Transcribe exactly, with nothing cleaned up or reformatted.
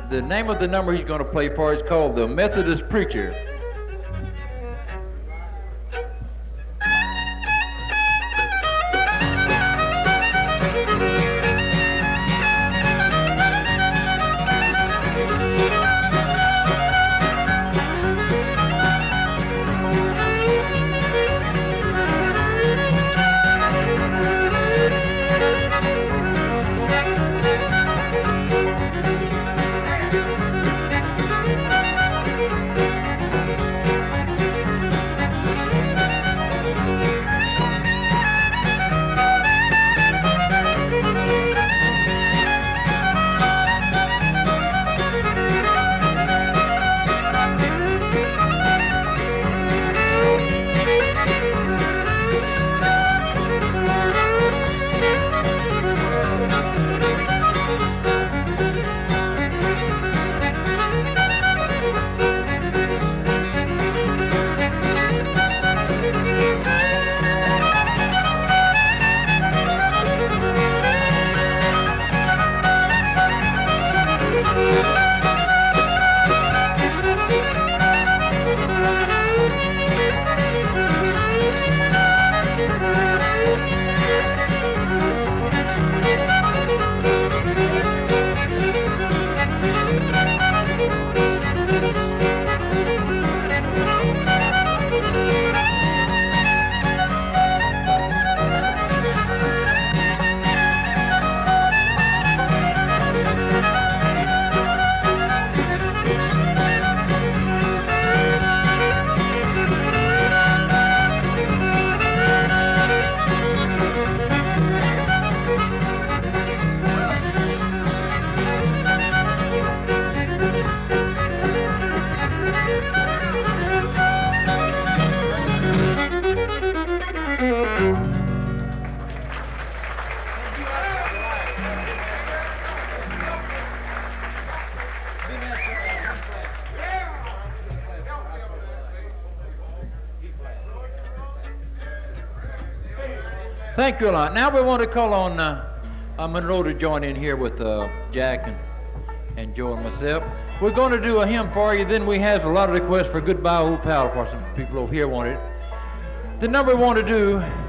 the name of the number he's going to play for is called The Methodist Preacher. Thank you a lot. Now we want to call on uh, uh, Monroe to join in here with uh, Jack and, and Joe and myself. We're going to do a hymn for you. Then we have a lot of requests for Goodbye Old Pal for some people over here wanted. The number we want to do